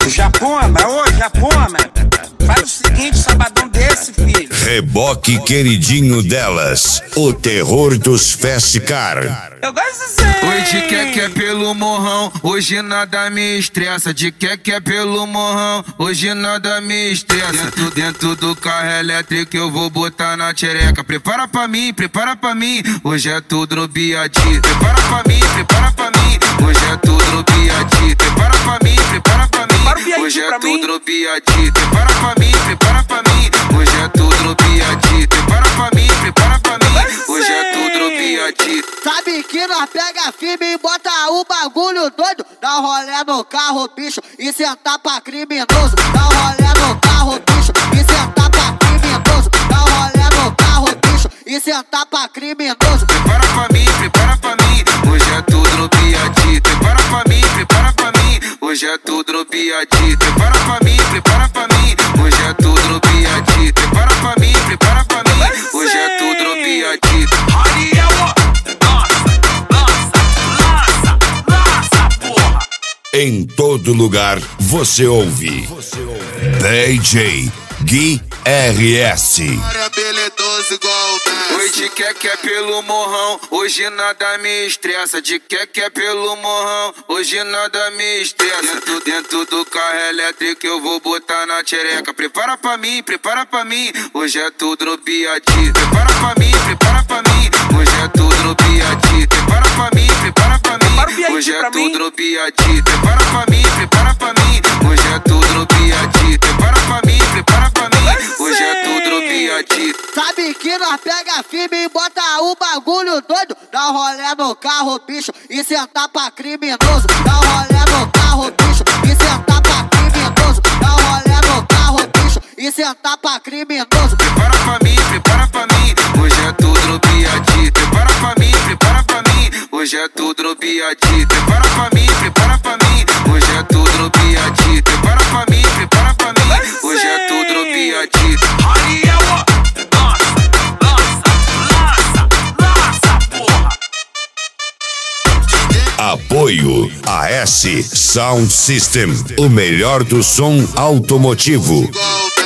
Japoma, ô Japoma, faz o seguinte, sabadão desse, filho. Reboque queridinho delas, o terror dos Fast Car. Eu gosto assim. Hoje quer pelo morrão, hoje nada me estressa. De quer pelo morrão, hoje nada me estressa. Dentro do carro elétrico eu vou botar na tchereca. Prepara pra mim, hoje é tudo no biadi. Prepara pra mim, hoje é tudo no biadi. Prepara pra mim, hoje é tudo no biadi. Prepara pra mim, hoje é tudo no biadi. Prepara pra mim, hoje é tudo no biadi. Sabe que nós pega firme e bota o bagulho doido. Dá um rolê no carro, bicho, e sentar pra criminoso. Dá um rolê no carro, bicho, e sentar pra criminoso. Dá um rolê no carro, bicho, e sentar pra criminoso. Prepara pra mim, hoje é tudo no biadi. Prepara pra mim, hoje é tudo no biadi. Prepara pra mim, hoje é tudo no biadi. Prepara pra mim, hoje é tudo no biadi. Em todo lugar você ouve DJ Gui RS. Hoje quer pelo morrão, hoje nada me estressa. De quer pelo morrão, hoje nada me estressa. Dentro do carro elétrico eu vou botar na tchereca. Prepara pra mim, hoje é tudo no biadi. Prepara pra mim, hoje é tudo no biadi. Prepara pra mim, hoje é tudo no biadi. Prepara pra mim, hoje é tudo no biadi. Prepara pra mim, hoje é tudo no biadi. Sabe que nós pega firme e bota o bagulho doido. Dá um rolê no carro, bicho, e sentar pra criminoso. Dá um rolê no carro, bicho, e sentar pra criminoso. Dá um rolê no carro, bicho, e sentar pra criminoso. Prepara pra mim, hoje é tudo no biadi. Prepara pra mim, hoje é tudo no biadi. Prepara pra mim, hoje é tudo no biadi. Prepara pra mim, hoje é tudo no biadi. Apoio AS Sound System, o melhor do som automotivo.